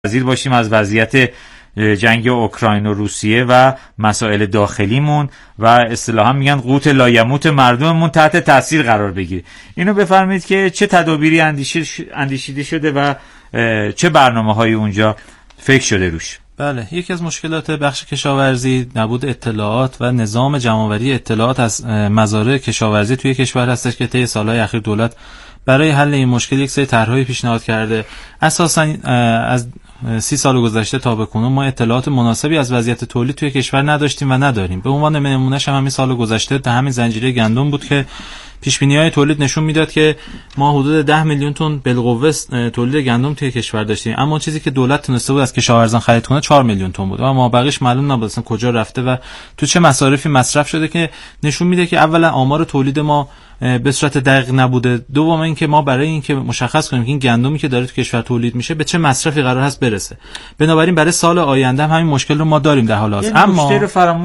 پذیر باشیم از وضعیت جنگ اوکراین و روسیه و مسائل داخلیمون و اصطلاحا میگن قوت لایموت مردممون تحت تاثیر قرار بگیره. اینو بفرمایید که چه تدابیری اندیشیده شده و چه برنامه‌هایی اونجا فکر شده روش؟ بله، یکی از مشکلات بخش کشاورزی نبود اطلاعات و نظام جمع‌آوری اطلاعات از مزارع کشاورزی توی کشور هستش که طی سال‌های اخیر دولت برای حل این مشکل یک سری طرح‌های پیشنهاد کرده. اساساً از 30 سال گذشته تا به کنون ما اطلاعات مناسبی از وضعیت تولید توی کشور نداشتیم و نداریم. به عنوان نمونه‌ش همین سال گذشته در همین زنجیره گندم بود که پیش‌بینی‌های تولید نشون میداد که ما حدود 10 میلیون تن بالقوه تولید گندم توی کشور داشتیم، اما چیزی که دولت تونسته بود از کشاورزان خرید کنه 4 میلیون تن بود و ما بقیش معلوم نبود اصلا کجا رفته و تو چه مصارفی مصرف شده، که نشون میده که اولا آمار تولید ما به صورت دقیق نبوده، دوم اینکه ما برای اینکه مشخص کنیم که این گندمی که داره تو کشور تولید میشه به چه مصرفی قرار هست برسه، بنابراین برای سال آینده هم همین مشکل رو ما داریم در حال حاضر. اما نکته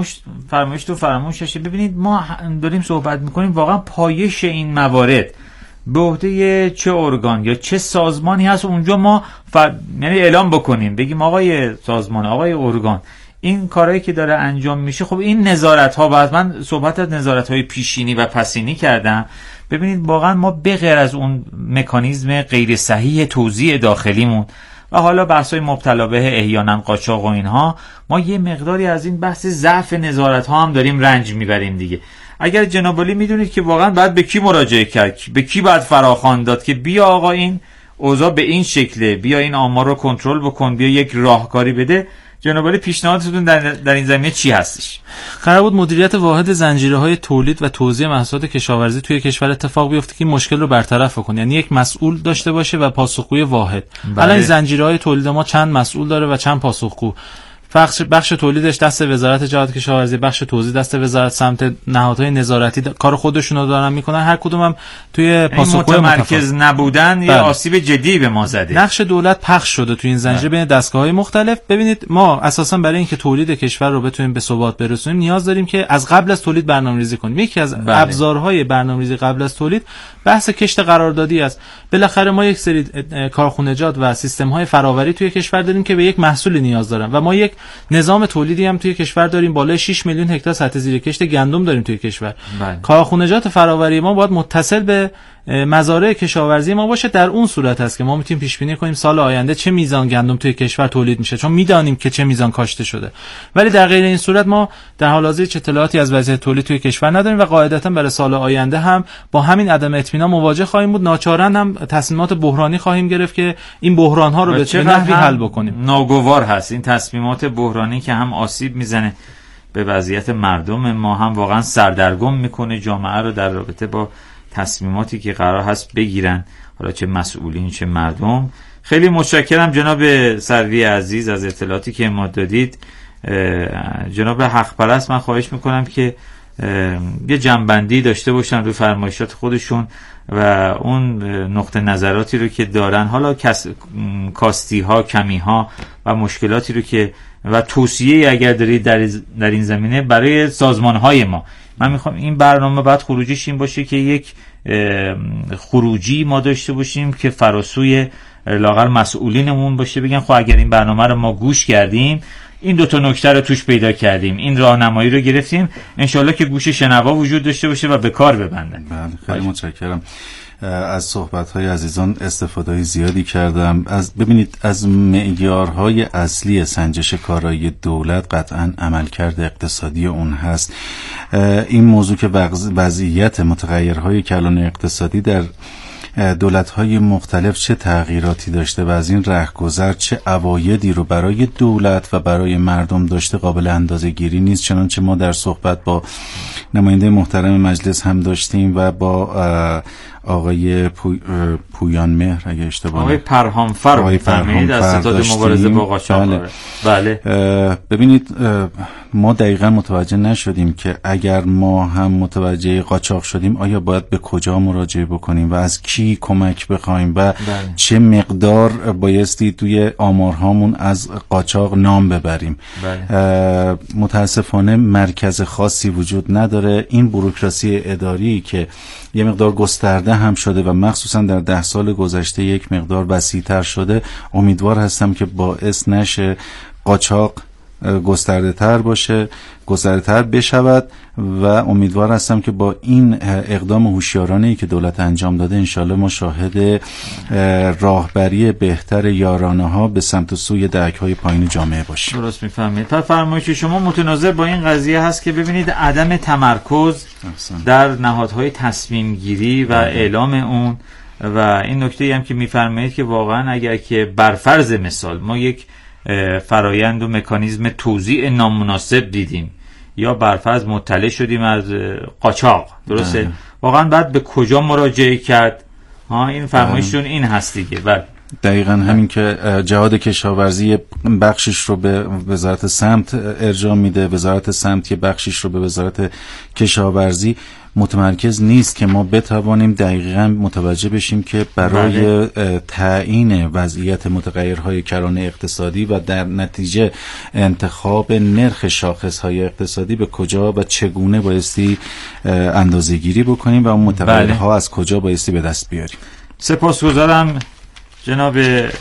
رو فراموش شده. ببینید ما داریم صحبت میکنیم واقعا پایش این موارد به عهده چه ارگان یا چه سازمانی هست اونجا ما یعنی اعلام بکنیم بگیم آقای سازمان، آقای ارگان، این کارهایی که داره انجام میشه، خب این نظارت ها، بعد من صحبت از نظارت های پیشینی و پسینی کردم. ببینید واقعا ما به غیر از اون مکانیزم غیر صحیح توزیع داخلیمون و حالا بحث‌های مبتلا به احیانا قاچاق و اینها، ما یه مقداری از این بحث ضعف نظارت ها هم داریم رنج میبریم دیگه. اگر جناب عالی میدونید که واقعا بعد به کی مراجعه کرد، به کی بعد فراخوان داد که بیا آقا این اوضاع به این شکله، بیا این آمار رو کنترل بکن، بیا یک راهکاری بده، جناب عالی پیشنهادتون در این زمینه چی هستش؟ قرار بود مدیریت واحد زنجیره‌های تولید و توزیع محصولات کشاورزی توی کشور اتفاق بیفته که این مشکل رو برطرف کنه، یعنی یک مسئول داشته باشه و پاسخگوی واحد. الان این زنجیره‌های تولید ما چند مسئول داره و چند پاسخگو. بخش تولیدش دست وزارت جهاد کشاورزی، بخش توزیع دست وزارت، سمت نهادهای نظارتی کار خودشون رو دارن میکنن، هر کدوم هم توی پاسخگوی متمرکز نبودن یه آسیب جدی به ما زده. نقش دولت پخش شده توی این زنجیره بین دستگاه‌های مختلف. ببینید ما اساسا برای اینکه تولید کشور رو بتونیم به ثبات برسونیم نیاز داریم که از قبل از تولید برنامه‌ریزی کنیم. یکی از ابزارهای برنامه‌ریزی قبل از تولید بحث کشت قراردادی است. بالاخره ما یک سری کارخونجات و سیستم‌های فراوری توی کشور داریم که به یک محصول نیاز دارن و ما یک نظام تولیدی هم توی کشور داریم، بالای 6 میلیون هکتار سطح زیر کشت گندم داریم توی کشور. کارخونجات فراوری ما باید متصل به مزارع کشاورزی ما باشه. در اون صورت هست که ما میتونیم پیش بینی کنیم سال آینده چه میزان گندم توی کشور تولید میشه، چون میدانیم که چه میزان کاشته شده. ولی در غیر این صورت ما در حال حاضر چه اطلاعاتی از وضعیت تولید توی کشور نداریم و قاعدتا برای سال آینده هم با همین عدم اطمینان مواجه خواهیم بود. ناچارا هم تصمیمات بحرانی خواهیم گرفت که این بحران ها رو به چه نحوی حل بکنیم. ناگوار هست این تصمیمات بحرانی که هم آسیب میزنه به وضعیت مردم ما، هم واقعا سردرگم میکنه جامعه رو در رابطه با تصمیماتی که قرار هست بگیرن، حالا چه مسئولین چه مردم. خیلی متشکرم جناب سروی عزیز از اطلاعاتی که ما دادید. جناب حق پرست، من خواهش میکنم که یه جنبندی داشته باشن روی فرمایشات خودشون و اون نقطه نظراتی رو که دارن، حالا کاستی ها، کمی ها و مشکلاتی رو که و توصیه اگر دارید در این زمینه برای سازمان های ما. من میخوام این برنامه بعد خروجیش این باشه که یک خروجی ما داشته باشیم که فراسوی لااقل مسئولینمون باشه، بگن خب اگر این برنامه رو ما گوش کردیم، این دو تا نکته رو توش پیدا کردیم، این راهنمایی رو گرفتیم، انشالله که گوش شنوا وجود داشته باشه و به کار ببندن. بله، خیلی متشکرم. از صحبت‌های عزیزان استفاده زیادی کردم. ببینید از معیارهای اصلی سنجش کارایی دولت قطعاً عملکرد اقتصادی اون هست. این موضوع که وضعیت متغیرهای کلان اقتصادی در دولت‌های مختلف چه تغییراتی داشته و از این رهگذر چه عوایدی رو برای دولت و برای مردم داشته قابل اندازه‌گیری نیست، چنانچه ما در صحبت با نماینده محترم مجلس هم داشتیم و با آقای پویان مهر اگه اشتباه آقای پرهامفر فرمایید از ستاد مبارزه با قاچاق. بله. ببینید ما دقیقا متوجه نشدیم که اگر ما هم متوجه قاچاق شدیم آیا باید به کجا مراجعه بکنیم و از کی کمک بخوایم و چه مقدار بایستی توی آمارهامون از قاچاق نام ببریم. متاسفانه مرکز خاصی وجود نداره. این بوروکراسی اداری که یه مقدار گسترده هم شده و مخصوصا در 10 سال گذشته یک مقدار وسیع‌تر شده، امیدوار هستم که باعث نشه قاچاق گسترده‌تر بشود و امیدوار هستم که با این اقدام هوشیارانه‌ای که دولت انجام داده انشالله ما شاهد راهبری بهتر یارانه‌ها به سمت سوی دهک‌های پایین جامعه باشیم. درست می‌فهمید. پس فرمایش شما متناظر با این قضیه هست که ببینید عدم تمرکز در نهادهای تصمیم گیری و اعلام اون و این نکته‌ای هم که می‌فرمایید که واقعا اگر که بر فرض مثال ما یک فرایند و مکانیزم توزیع نامناسب دیدیم یا برفرض مطلع شدیم از قاچاق، درسته؟ واقعا بعد به کجا مراجعه کرد؟ این فرمایششون این هست دیگه. دقیقاً همین که جهاد کشاورزی بخشش رو به وزارت سمت ارجاع میده، وزارت سمت که بخشش رو به وزارت کشاورزی، متمرکز نیست که ما بتوانیم دقیقاً متوجه بشیم که برای تعیین وضعیت متغیرهای کرانه اقتصادی و در نتیجه انتخاب نرخ شاخصهای اقتصادی به کجا و چگونه بایستی اندازه‌گیری بکنیم و اون متغیرها از کجا بایستی به دست بیاریم. سپاسگزارم جناب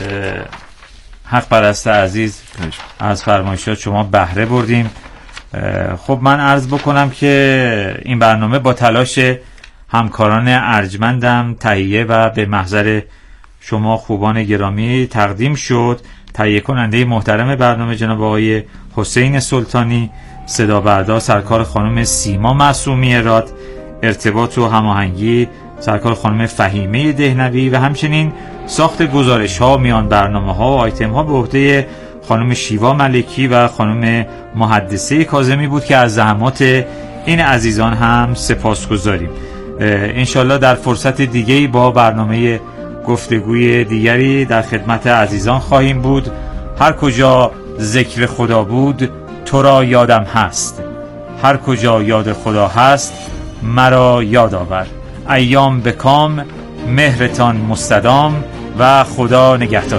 حق پرست عزیز، از فرمایشات شما بهره بردیم. خب من عرض بکنم که این برنامه با تلاش همکاران ارجمندم تهیه و به محضر شما خوبان گرامی تقدیم شد. تهیه کننده محترم برنامه جناب آقای حسین سلطانی، صدا بردار سرکار خانم سیما معصومی راد، ارتباط و هماهنگی سرکار خانم فهیمه دهنوی و همچنین ساخت گزارش ها، میان برنامه ها و آیتم ها به عهده خانم شیوا ملکی و خانم محدثه کاظمی بود که از زحمات این عزیزان هم سپاسگزاریم. انشالله در فرصت دیگه‌ای با برنامه گفتگوی دیگری در خدمت عزیزان خواهیم بود. هر کجا ذکر خدا بود تو را یادم هست، هر کجا یاد خدا هست مرا یاد آور. ایام به کام، مهرتان مستدام و خدا نگهدار.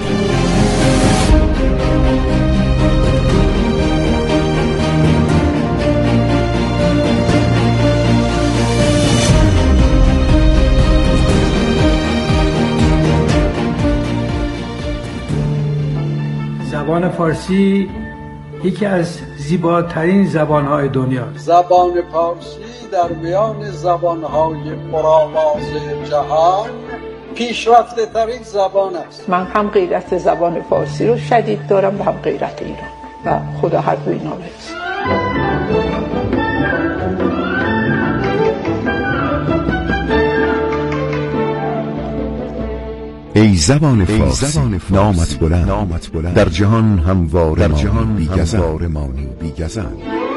زبان فارسی یکی از زیباترین زبانهای دنیاست. زبان فارسی در میان زبانهای پرآواز جهان پیشرفته ترین زبان است. من هم غیرت زبان فارسی رو شدید دارم و هم غیرت ایران و خدا هر دو اینا برسه. ای زبان فارسی نامت بلند در جهان همواره مانی بیگزن.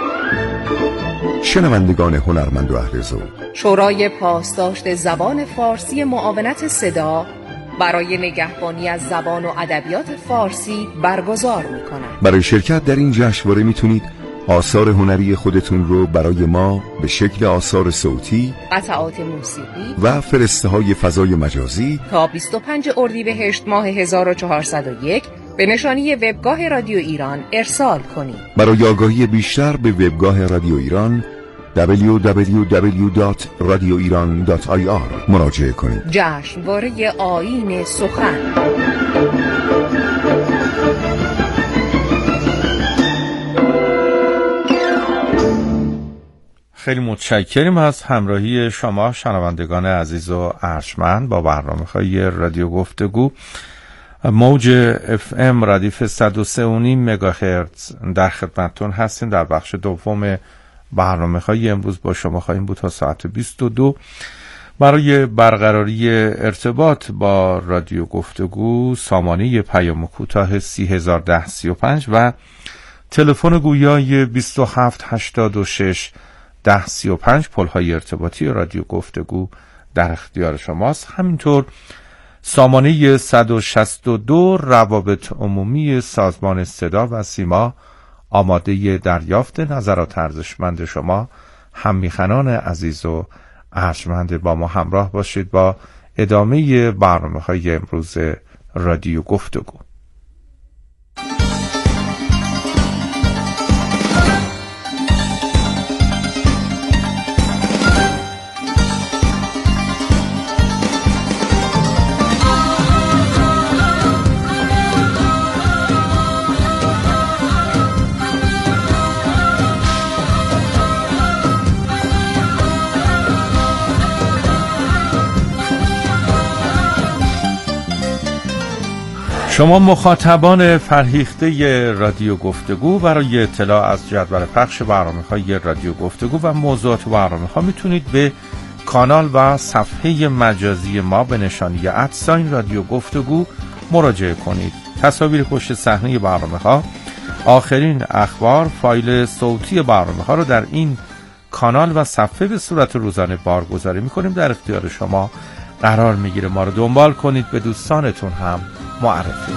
شنوندگان هنرمند و اهل ذوق، شورای پاسداشت زبان فارسی معاونت صدا برای نگهبانی از زبان و ادبیات فارسی برگزار می‌کند. برای شرکت در این جشنواره میتونید آثار هنری خودتون رو برای ما به شکل آثار صوتی، قطعات موسیقی و فرسته‌های فضای مجازی تا 25 اردیبهشت ماه 1401 به نشانی وبگاه رادیو ایران ارسال کنید. برای آگاهی بیشتر به وبگاه رادیو ایران www.radioiran.ir مراجعه کنید. جشنواره آیین سخن. خیلی متشکریم از همراهی شما شنوندگان عزیز و ارجمند با برنامه‌های رادیو گفتگو. موج FM ردیف 103.5 مگاهرتز در خدمتتون هستیم. در بخش دوم برنامه‌های امروز با شما خواهیم بود تا ساعت 22. برای برقراری ارتباط با رادیو گفتگو سامانه پیام کوتاه 301035 و تلفن گویای 2786 1035 پل‌های ارتباطی رادیو گفتگو در اختیار شماست. همینطور سامانه 162 روابط عمومی سازمان صدا و سیما آماده دریافت نظرات ارزشمند شما هممیهنان عزیز و ارجمند. با ما همراه باشید با ادامه برنامه‌های امروز رادیو گفتگو. شما مخاطبان فرهیخته رادیو گفتگو برای اطلاع از جدول پخش برنامه‌های رادیو گفتگو و موضوعات برنامه‌ها میتونید به کانال و صفحه مجازی ما به نشانی @رادیو گفتگو مراجعه کنید. تصاویر پشت صحنه برنامه‌ها، آخرین اخبار، فایل صوتی برنامه‌ها رو در این کانال و صفحه به صورت روزانه بارگذاری می‌کنیم، در اختیار شما قرار میگیره. ما رو دنبال کنید، به دوستانتون هم معرفی.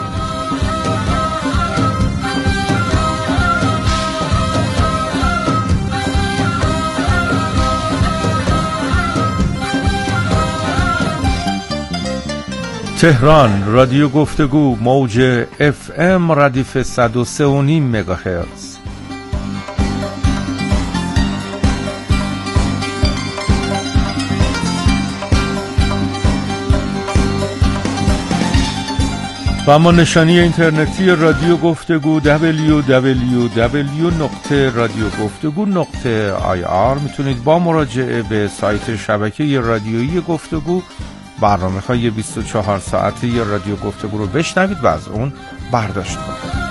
تهران رادیو گفتگو، موج FM ردیف 103.5 مگاهرتز. و اما نشانی اینترنتی رادیو گفتگو www.radiogoftegu.ir. میتونید با مراجعه به سایت شبکه رادیویی گفتگو برنامه‌های 24 ساعته رادیو گفتگو رو بشنوید و از اون برداشت کنید.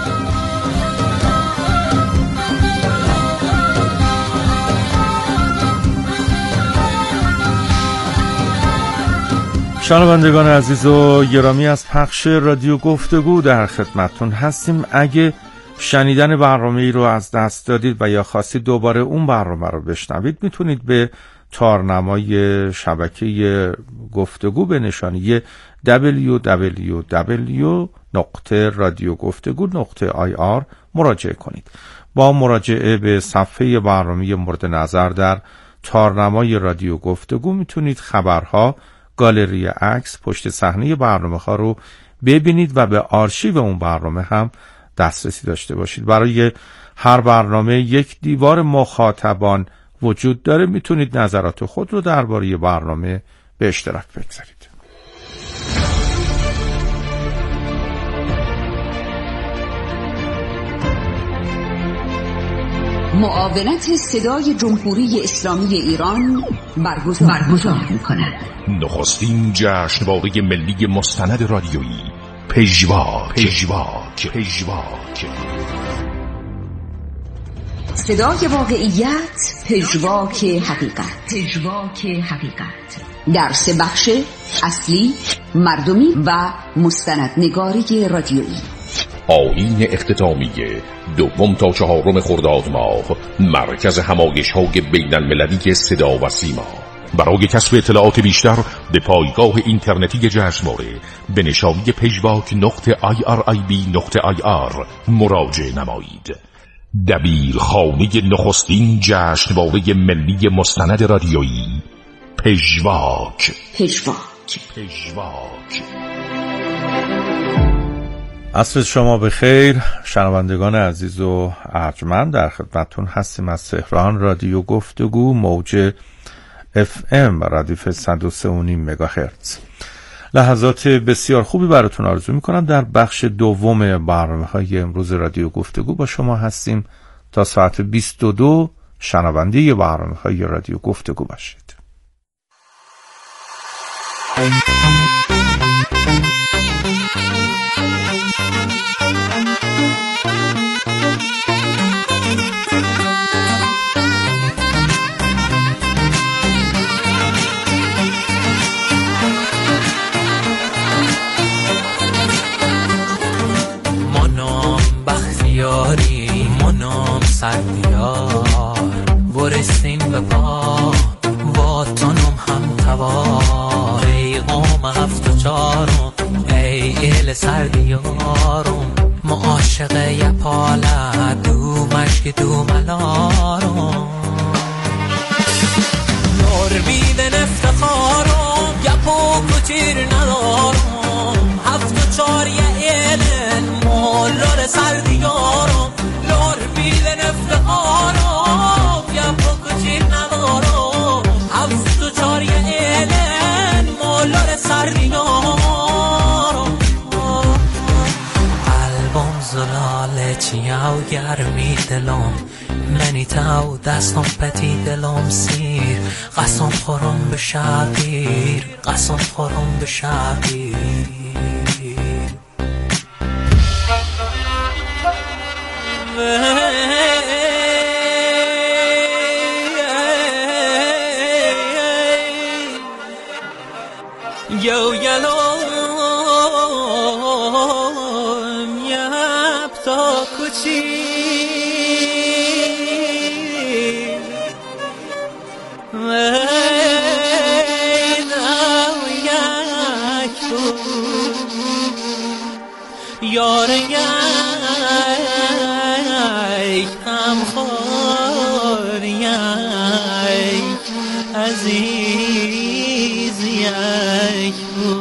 شنوندگان عزیز و گرامی، از پخش رادیو گفتگو در خدمتتون هستیم. اگه شنیدن برنامه‌ای رو از دست دادید و یا خواستید دوباره اون برنامه رو بشنوید، میتونید به تارنمای شبکه گفتگو به نشانی www.radiogoftegu.ir مراجعه کنید. با مراجعه به صفحه برنامه مورد نظر در تارنمای رادیو گفتگو میتونید خبرها، گالری عکس، پشت صحنه برنامه‌ها رو ببینید و به آرشیو اون برنامه هم دسترسی داشته باشید. برای هر برنامه یک دیوار مخاطبان وجود داره. میتونید نظرات خود رو درباره برنامه به اشتراک بگذارید. معاونت صدای جمهوری اسلامی ایران برگزار می‌کند. نخستین جشنواره ملی مستند رادیویی پژواک. صدای واقعیت، پژواک حقیقت. در 3 بخش اصلی، مردمی و مستندنگاری رادیویی. آیین اختتامیه 2 تا 4 خرداد ماه، مرکز همایش‌های بین‌المللی صدا و سیما. برای کسب اطلاعات بیشتر به پایگاه اینترنتی جشنواره به نشانی pejvak.irib.ir مراجعه نمایید. دبیرخانه نخستین جشنواره ملی مستند رادیویی پژواک. عصر شما بخیر شنوندگان عزیز و ارجمند، در خدمتتون هستیم از تهران رادیو گفتگو، موج FM ردیف 103.5 مگاهرتز. لحظات بسیار خوبی براتون آرزو میکنم. در بخش دوم برنامه‌های امروز رادیو گفتگو با شما هستیم تا ساعت 22 شنونده برنامه‌های رادیو گفتگو باشید. منام سردیار ورسین به پا واتونم هم توار. ای قوم 74 ای ایل سردیارم، ما عاشق یه پاله دو مشک دو ملارم. نور بیدن افتخارم یا پوک و چیر ندارم. 74 یه ایلن مولار سردیارم. نور بیدن افتخارم یا پوک و چیر ندارم. 74 یه ایلن مولار سردیارم. قلبم زلال چیاو گرمی دلم، منی تاو دستم پتی دلم سیر. قسم خورم به شبیر، قسم خورم به شبیر. تا کوچی یار یک غمخوار یک عزیز یک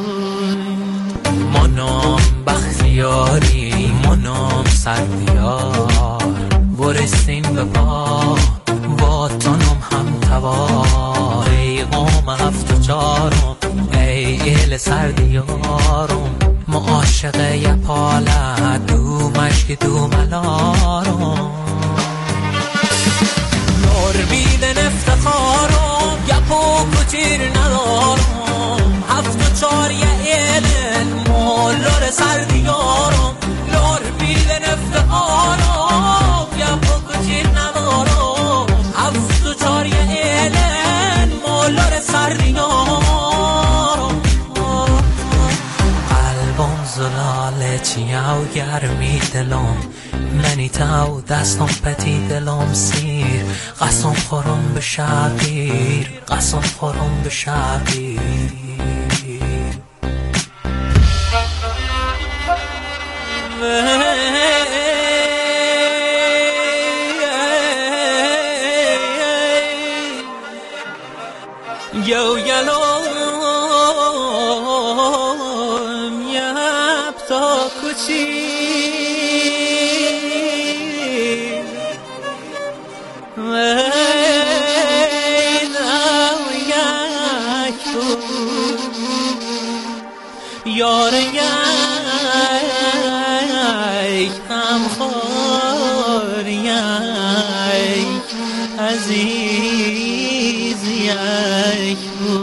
منام بختیاری منام سردیار برسیم به پا با تنم هم توار ای قوم هفت و چارم ای ایل سردیارم معاشق یه پالت دو مشک دو ملارم نور بیدن افتخارم یه پوک و تیر ندارم هفت و چار یه ایلن مولار سردیارم نور بیدن افتخارم یه پوک و تیر ندارم هفت و چار یه ایلن مولار سردیارم زلاله چیاو گرمی دلم منی تاو دستم پتی دلم سیر قسم خورم به شبیر قسم خورم به شبیر یو یلو تا کوچی یار یک غمخوار یک عزیز یک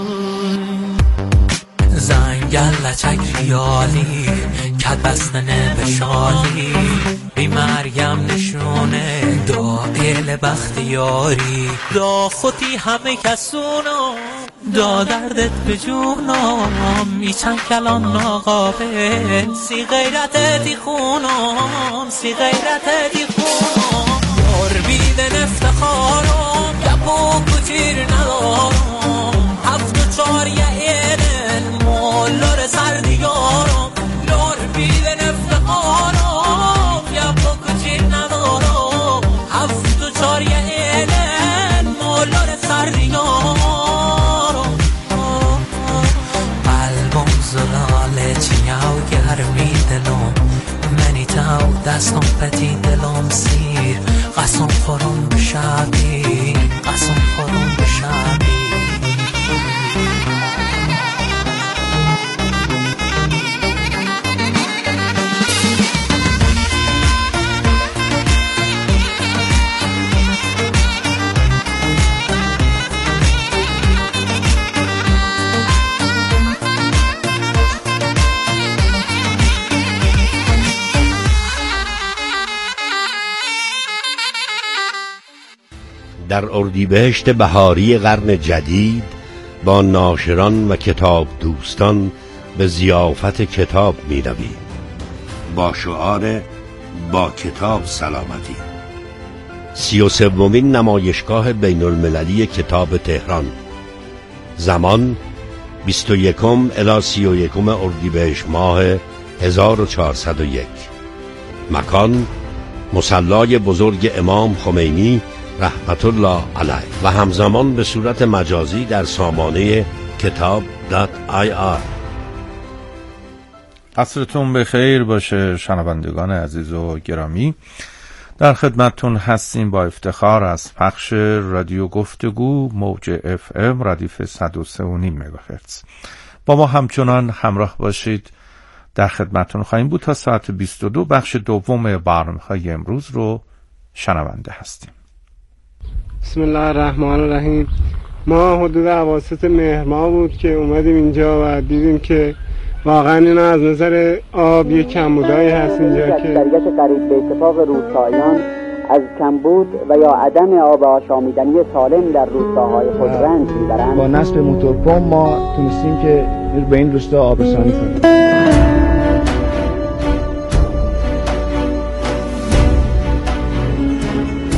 زنگل لچک ریالی کد بستنه به شالی بی مرگم نشونه دا ایل بختیاری دا خودی همه کسونو دا دردت به جونم میچن کلام ناقابل سی غیرت دی خونم سی غیرت دی خونم دار بیدن افتخارم گپ و تیر ندارم هفت و چار یه ایلن مولار سردیارم دار بیدن افتخارم گپ و تیر ندارم هفت و چار یه ایلن مولار سردیارم قلبم زلاله چیاو گرمی دلم منی تاو دستم پتی دلم سیر قسم خورم به شبیر قسم خورم به شبیر در اردیبهشت بهاری قرن جدید با ناشران و کتاب دوستان به ضیافت کتاب می رویم با شعار با کتاب سلامتی. 33مین نمایشگاه بین المللی کتاب تهران. زمان 21 الی 31 اردیبهشت ماه 1401. مکان مصلی بزرگ امام خمینی رحمت الله علیه و همزمان به صورت مجازی در سامانه kitab.ir. عصرتون بخیر باشه شنوندگان عزیز و گرامی. در خدمتتون هستیم با افتخار از پخش رادیو گفتگو موج FM ردیف 103.5 مگاهرتز. با ما همچنان همراه باشید. در خدمتتون خواهیم بود تا ساعت 22. بخش دوم برنامه‌های امروز رو شنونده هستیم. بسم الله الرحمن الرحیم. ما حدود اواسط مهر ماه بود که اومدیم اینجا و دیدیم که واقعا اینا از نظر آب یک کمبودایی هست اینجا که اکثریت قریب به اتفاق روستاییان از کمبود و یا عدم آب آشامیدنی سالم در روستاهای خود رنج میبرند. با نصب موتورپمپ ما تونستیم که به این روستا آب رسانی کنیم.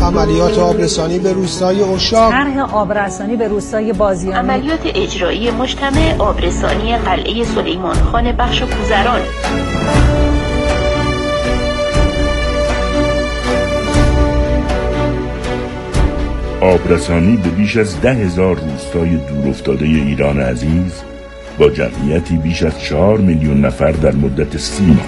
عملیات آبرسانی به روستای اشاق، طرح آبرسانی به روستای بازیانی، عملیات اجرایی مجتمع آبرسانی قلعه سلیمان خان بخش کوزران. آبرسانی به بیش از 10,000 روستای دورافتاده ایران عزیز با جمعیتی بیش از 4 میلیون نفر در مدت 30 ماه.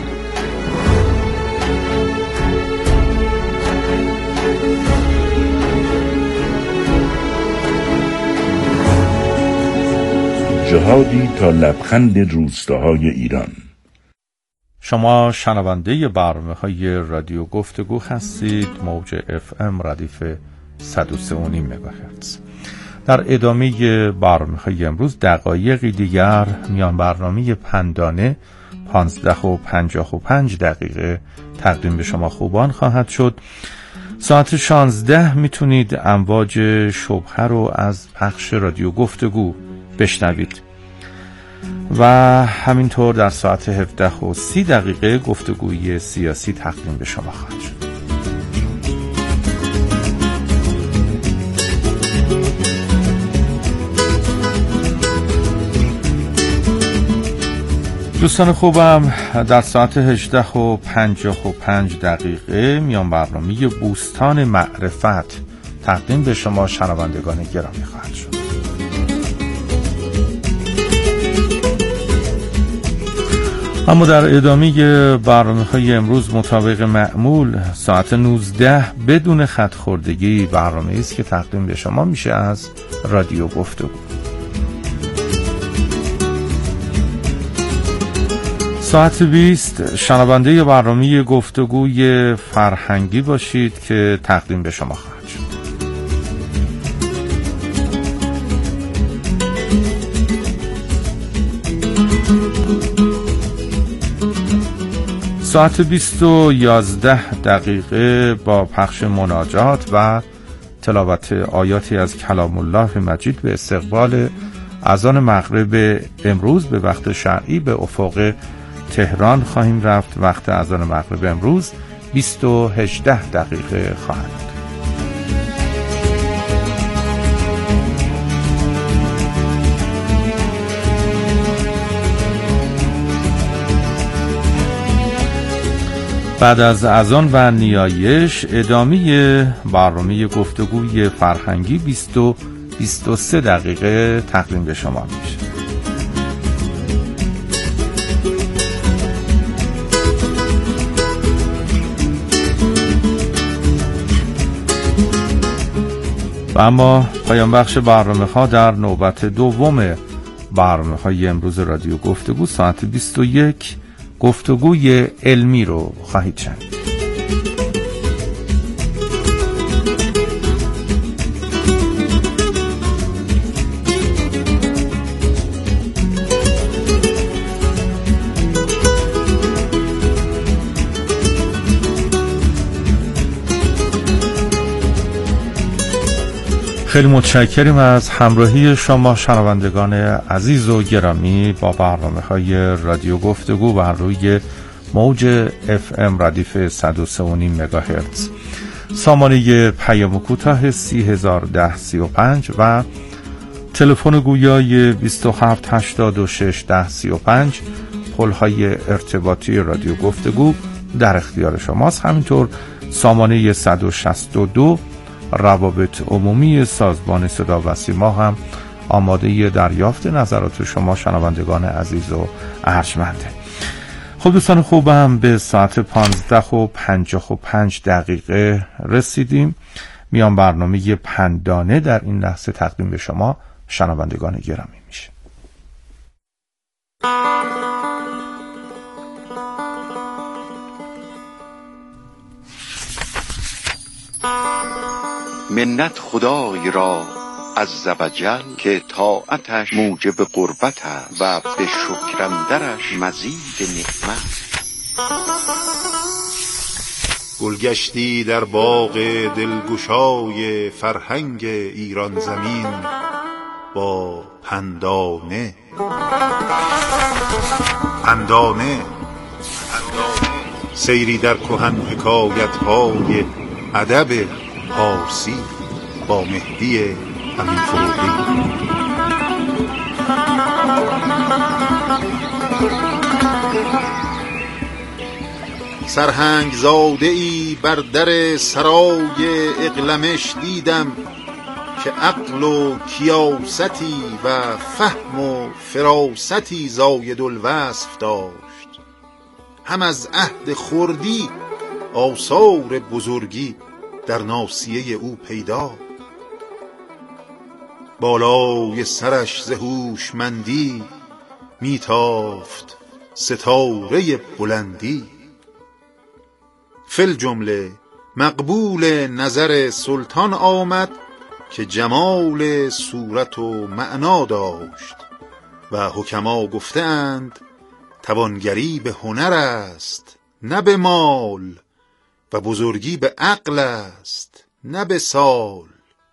جهادی تا لبخند روستاهای ایران. شما شنونده برنامه‌های رادیو گفتگو هستید. موج FM ردیف 103.5 مگاهرتز. در ادامه برنامه‌های امروز دقایقی دیگر میان برنامه پندانه 15:55 تقدیم به شما خوبان خواهد شد. ساعت 16 میتونید امواج شبهه رو از پخش رادیو گفتگو بشنوید و همینطور در ساعت 17:30 گفتگوی سیاسی تقدیم به شما خواهد شد. دوستان خوبم، در ساعت 18:55 میان برنامه بوستان معرفت تقدیم به شما شنوندگان گرامی خواهد شد. اما در ادامه برنامه‌های امروز مطابق معمول ساعت 19 بدون خط خوردگی برنامه‌ای است که تقدیم به شما میشه از رادیو گفتگو. ساعت 20 شنونده برنامه گفتگوی فرهنگی باشید که تقدیم به شما خواهد شد. ساعت 20:11 با پخش مناجات و تلاوت آیاتی از کلام الله مجید به استقبال اذان مغرب امروز به وقت شرعی به افق تهران خواهیم رفت. وقت اذان مغرب امروز 20:18 خواهد بود. بعد از اذان و نیایش ادامه برنامه گفتگوی فرهنگی 20:23 تقدیم به شما میشه. و اما پایان بخش برنامه‌ها در نوبت دوم برنامه‌های امروز رادیو گفتگو ساعت 21 گفتگوی علمی رو خواهید شنید. خیلی متشکریم از همراهی شما شنوندگان عزیز و گرامی با برنامه‌های رادیو گفتگو بر روی موج FM ردیف 103.5 مگاهرتز. سامانه پیام کوتاه 3011035 و تلفن گویای 27861035 پل‌های ارتباطی رادیو گفتگو در اختیار شماست. همینطور سامانه 162 روابط عمومی سازمان صدا و سیما هم آماده دریافت نظرات شما شنوندگان عزیز و ارجمنده. خب دوستان خوبم، به ساعت 15:55 رسیدیم. میان برنامه پندانه در این لحظه تقدیم به شما شنوندگان گرامی میشه. منت خدای را عز و جل که طاعتش موجب قربت است و به شکر اندرش مزید نعمت. گلگشتی در باغ دلگشای فرهنگ ایران زمین با پندانه. سیری در کهن حکایت های ادب پارسی با مهدی امین فروغی. سرهنگ زاده ای بر در سرای اقلمش دیدم که عقل و کیاستی و فهم و فراستی زاید الوصف داشت. هم از عهد خردی آثار بزرگی در ناصیه او پیدا. بالای سرش ز هوشمندی میتافت ستاره بلندی. فی جمله مقبول نظر سلطان آمد که جمال صورت و معنا داشت و حکما گفتند توانگری به هنر است نه به مال و بزرگی به عقل است نه به سال.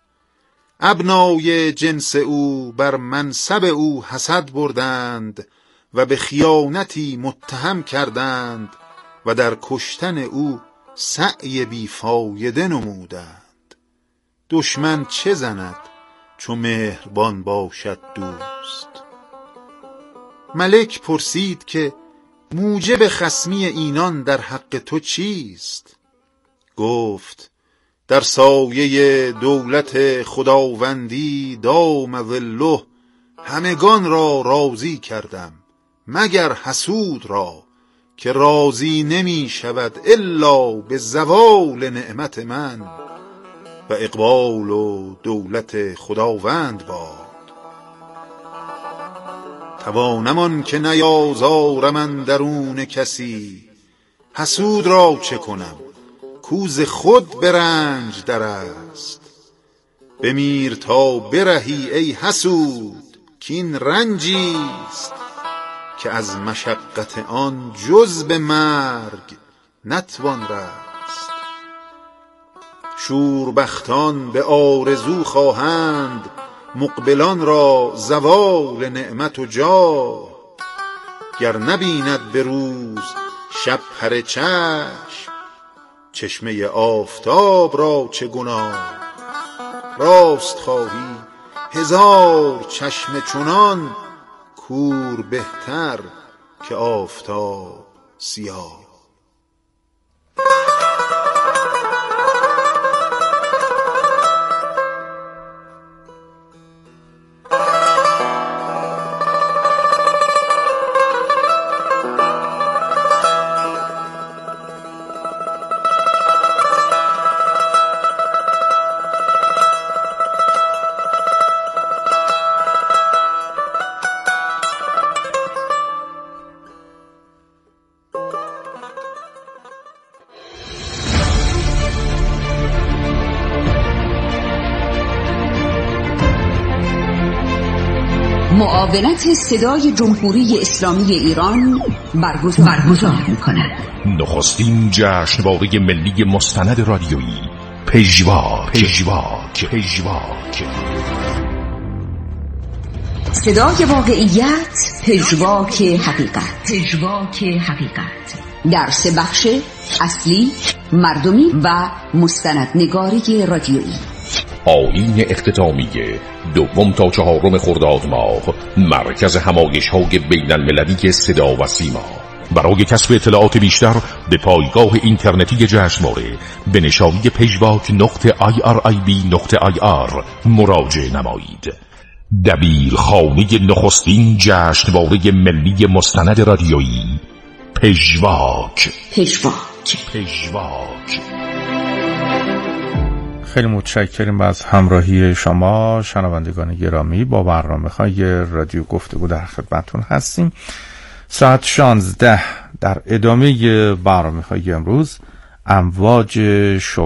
ابنای جنس او بر منصب او حسد بردند و به خیانتی متهم کردند و در کشتن او سعی بیفایده نمودند. دشمن چه زند چو مهربان باشد دوست؟ ملک پرسید که موجب خصمی اینان در حق تو چیست؟ گفت در سایه دولت خداوندی دام ظله همگان را راضی کردم مگر حسود را که راضی نمی شود الا به زوال نعمت من و اقبال و دولت خداوند باد. توانم که نیازارم اندرون کسی، حسود را چه کنم کوز خود به رنج در است. بمیر تا برهی ای حسود کین رنجیست که از مشقت آن جز به مرگ نتوان رست. شوربختان به آرزو خواهند مقبلان را زوال نعمت و جاه. گر نبیند به روز شب پر چشم چشمه آفتاب را چه گناه. راست خواهی هزار چشم چنان کور بهتر که آفتاب سیاه. معاونت صدای جمهوری اسلامی ایران برگزار می‌کند. نخستین جشنواره ملی مستند رادیویی پژواک. صدای واقعیت، پژواک حقیقت. در 3 بخش اصلی، مردمی و مستندنگاری رادیویی. آیین اختتامیه 2 تا 4 خرداد ماه، مرکز همایش‌های بین‌المللی صدا و سیما. برای کسب اطلاعات بیشتر به پایگاه اینترنتی جشنواره به نشانی pejvak.irib.ir مراجعه نمایید. دبیرخانه نخستین جشنواره ملی مستند رادیویی پژواک. خیلی متشکریم از همراهی شما شنوندگان گرامی. با برنامه‌های رادیو گفتگو در خدمتتون هستیم. ساعت 16 در ادامه برنامه‌های امروز امواج